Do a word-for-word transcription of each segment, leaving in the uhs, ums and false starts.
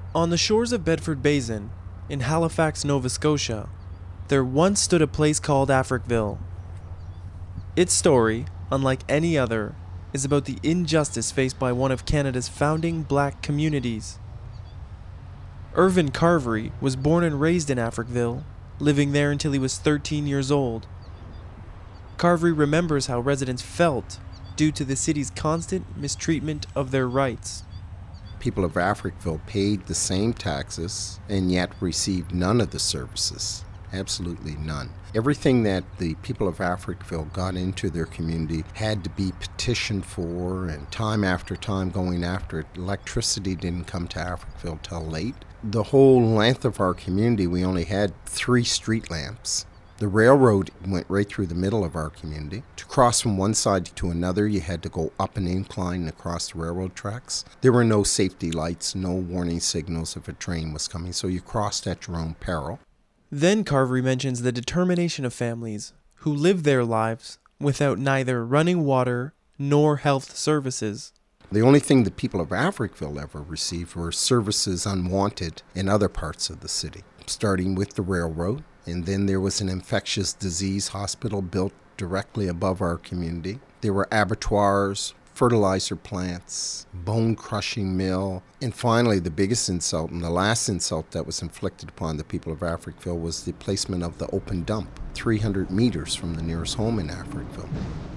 On the shores of Bedford Basin, in Halifax, Nova Scotia, there once stood a place called Africville. Its story, unlike any other, is about the injustice faced by one of Canada's founding black communities. Irvin Carvery was born and raised in Africville, living there until he was thirteen years old. Carvery remembers how residents felt due to the city's constant mistreatment of their rights. People of Africville paid the same taxes and yet received none of the services. Absolutely none. Everything that the people of Africville got into their community had to be petitioned for, and time after time going after it. Electricity didn't come to Africville till late. The whole length of our community, we only had three street lamps. The railroad went right through the middle of our community. To cross from one side to another, you had to go up an incline across the railroad tracks. There were no safety lights, no warning signals if a train was coming, so you crossed at your own peril. Then Carvery mentions the determination of families who live their lives without neither running water nor health services. The only thing the people of Africville ever received were services unwanted in other parts of the city, starting with the railroad. And then there was an infectious disease hospital built directly above our community. There were abattoirs, fertilizer plants, bone-crushing mill. And finally, the biggest insult and the last insult that was inflicted upon the people of Africville was the placement of the open dump, three hundred meters from the nearest home in Africville.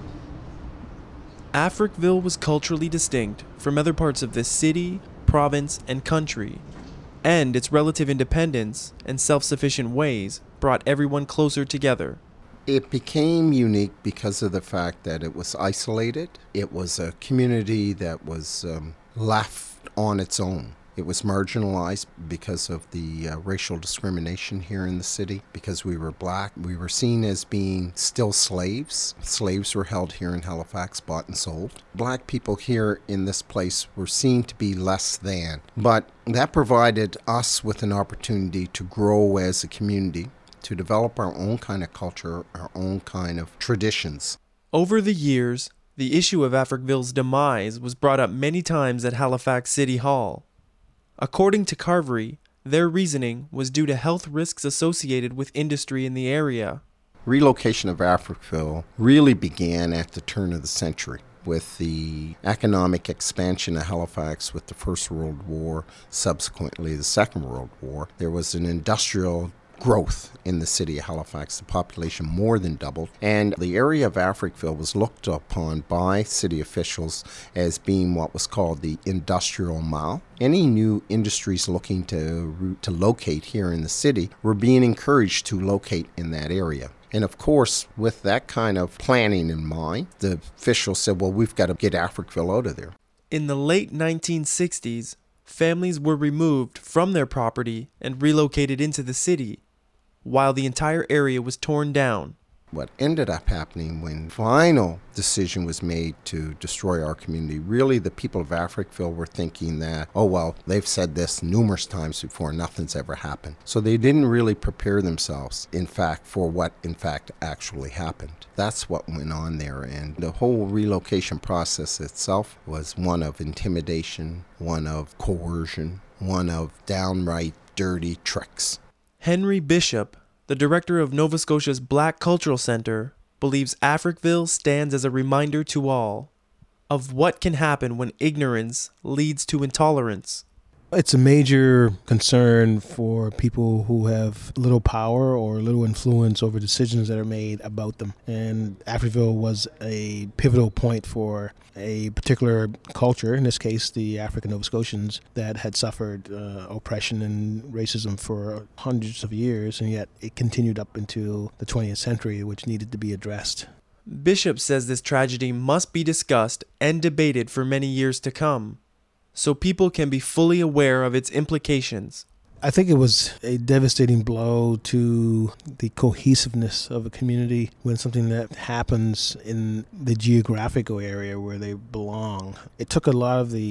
Africville was culturally distinct from other parts of the city, province, and country, and its relative independence and self-sufficient ways brought everyone closer together. It became unique because of the fact that it was isolated. It was a community that was um, left on its own. It was marginalized because of the uh, racial discrimination here in the city. Because we were black, we were seen as being still slaves. Slaves were held here in Halifax, bought and sold. Black people here in this place were seen to be less than. But that provided us with an opportunity to grow as a community, to develop our own kind of culture, our own kind of traditions. Over the years, the issue of Africville's demise was brought up many times at Halifax City Hall. According to Carvery, their reasoning was due to health risks associated with industry in the area. Relocation of Africville really began at the turn of the century with the economic expansion of Halifax with the First World War, subsequently the Second World War. There was an industrial growth in the city of Halifax. The population more than doubled, and the area of Africville was looked upon by city officials as being what was called the industrial mile. Any new industries looking to to locate here in the city were being encouraged to locate in that area. And of course, with that kind of planning in mind, the officials said, well, we've got to get Africville out of there. In the late nineteen sixties, families were removed from their property and relocated into the city, while the entire area was torn down. What ended up happening when final decision was made to destroy our community, really the people of Africville were thinking that, oh well, they've said this numerous times before, nothing's ever happened. So they didn't really prepare themselves, in fact, for what in fact actually happened. That's what went on there, and the whole relocation process itself was one of intimidation, one of coercion, one of downright dirty tricks. Henry Bishop, the director of Nova Scotia's Black Cultural Centre, believes Africville stands as a reminder to all of what can happen when ignorance leads to intolerance. It's a major concern for people who have little power or little influence over decisions that are made about them. And Africville was a pivotal point for a particular culture, in this case the African Nova Scotians, that had suffered uh, oppression and racism for hundreds of years, and yet it continued up into the twentieth century, which needed to be addressed. Bishop says this tragedy must be discussed and debated for many years to come, so people can be fully aware of its implications. I think it was a devastating blow to the cohesiveness of a community when something that happens in the geographical area where they belong. It took a lot of the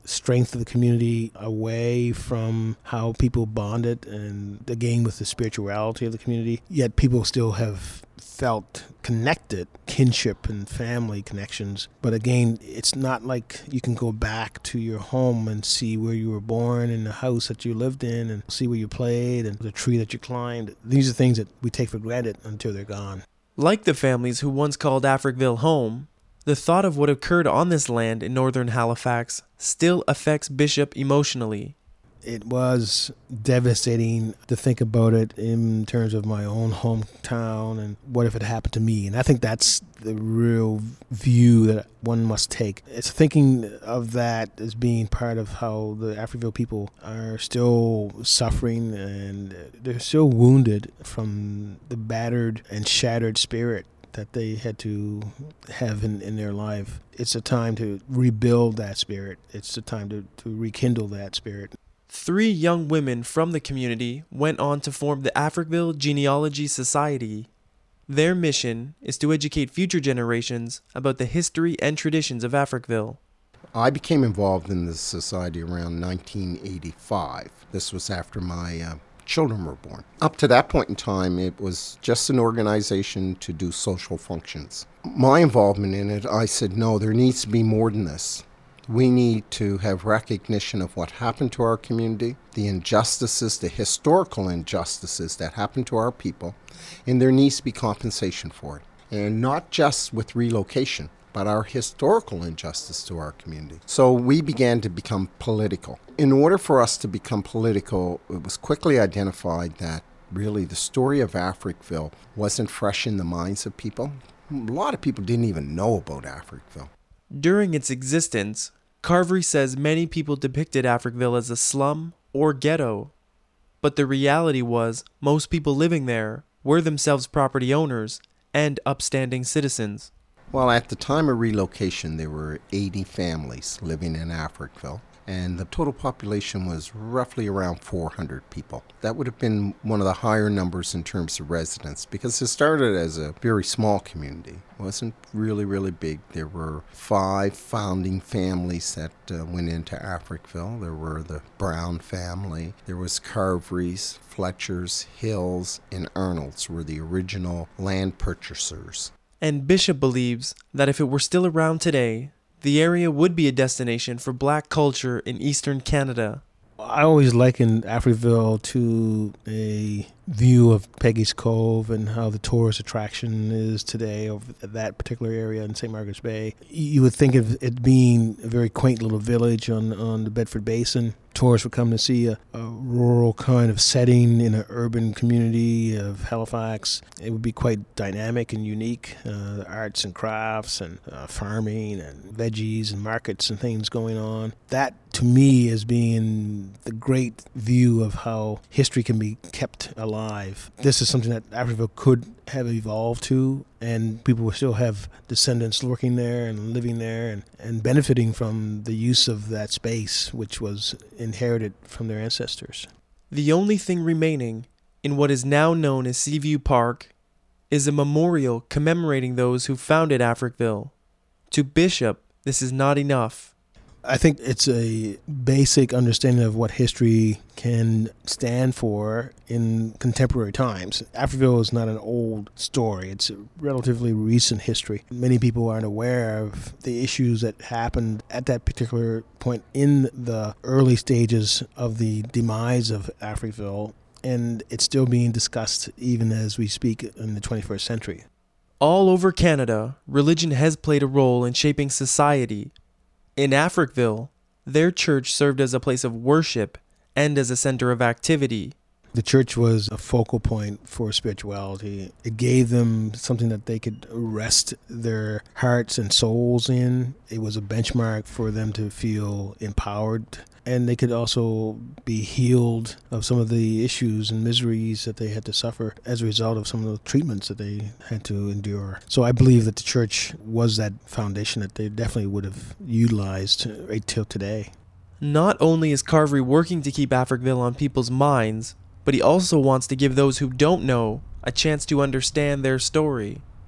strength of the community away from how people bonded and again with the spirituality of the community. Yet people still have felt connected, kinship and family connections. But again, it's not like you can go back to your home and see where you were born and the house that you lived in and see where you played and the tree that you climbed. These are things that we take for granted until they're gone. Like the families who once called Africville home, the thought of what occurred on this land in northern Halifax still affects Bishop emotionally. It was devastating to think about it in terms of my own hometown and what if it happened to me. And I think that's the real view that one must take. It's thinking of that as being part of how the Africville people are still suffering and they're still wounded from the battered and shattered spirit that they had to have in, in their life. It's a time to rebuild that spirit. It's a time to, to rekindle that spirit. Three young women from the community went on to form the Africville Genealogy Society. Their mission is to educate future generations about the history and traditions of Africville. I became involved in the society around nineteen eighty-five. This was after my uh, children were born. Up to that point in time, it was just an organization to do social functions. My involvement in it, I said, no, there needs to be more than this. We need to have recognition of what happened to our community, the injustices, the historical injustices that happened to our people, and there needs to be compensation for it. And not just with relocation, but our historical injustice to our community. So we began to become political. In order for us to become political, it was quickly identified that really the story of Africville wasn't fresh in the minds of people. A lot of people didn't even know about Africville. During its existence, Carvery says many people depicted Africville as a slum or ghetto. But the reality was most people living there were themselves property owners and upstanding citizens. Well, at the time of relocation, there were eighty families living in Africville, and the total population was roughly around four hundred people. That would have been one of the higher numbers in terms of residents, because it started as a very small community. It wasn't really, really big. There were five founding families that uh, went into Africville. There were the Brown family, there was Carverys, Fletchers, Hills, and Arnolds were the original land purchasers. And Bishop believes that if it were still around today, the area would be a destination for black culture in eastern Canada. I always liken Africville to a view of Peggy's Cove and how the tourist attraction is today over that particular area in Saint Margaret's Bay. You would think of it being a very quaint little village on, on the Bedford Basin. Tourists would come to see a, a rural kind of setting in an urban community of Halifax. It would be quite dynamic and unique. Uh, the arts and crafts and uh, farming and veggies and markets and things going on. That, to me, is being the great view of how history can be kept alive. This is something that Africville could have evolved to, and people will still have descendants working there and living there and, and benefiting from the use of that space, which was inherited from their ancestors. The only thing remaining in what is now known as Seaview Park is a memorial commemorating those who founded Africville. To Bishop, this is not enough. I think it's a basic understanding of what history can stand for in contemporary times. Africville is not an old story. It's a relatively recent history. Many people aren't aware of the issues that happened at that particular point in the early stages of the demise of Africville, and it's still being discussed even as we speak in the twenty-first century. All over Canada, religion has played a role in shaping society. In Africville, their church served as a place of worship and as a center of activity. The church was a focal point for spirituality. It gave them something that they could rest their hearts and souls in. It was a benchmark for them to feel empowered. And they could also be healed of some of the issues and miseries that they had to suffer as a result of some of the treatments that they had to endure. So I believe that the church was that foundation that they definitely would have utilized right till today. Not only is Carvery working to keep Africville on people's minds, but he also wants to give those who don't know a chance to understand their story.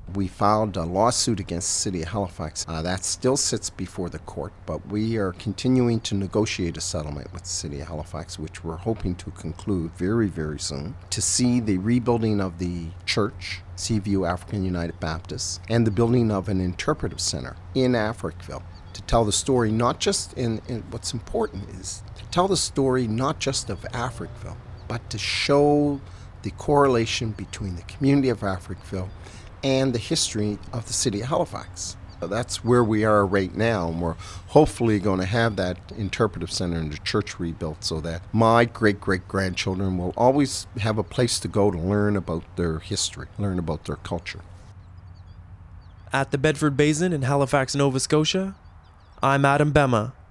We filed a lawsuit against the City of Halifax. Uh, that still sits before the court, but we are continuing to negotiate a settlement with the City of Halifax, which we're hoping to conclude very, very soon, to see the rebuilding of the church, Seaview African United Baptist, and the building of an interpretive center in Africville to tell the story not just in, in what's important is to tell the story not just of Africville, but to show the correlation between the community of Africville and the history of the City of Halifax. So that's where we are right now, and we're hopefully going to have that interpretive center and the church rebuilt so that my great-great-grandchildren will always have a place to go to learn about their history, learn about their culture. At the Bedford Basin in Halifax, Nova Scotia, I'm Adam Bema.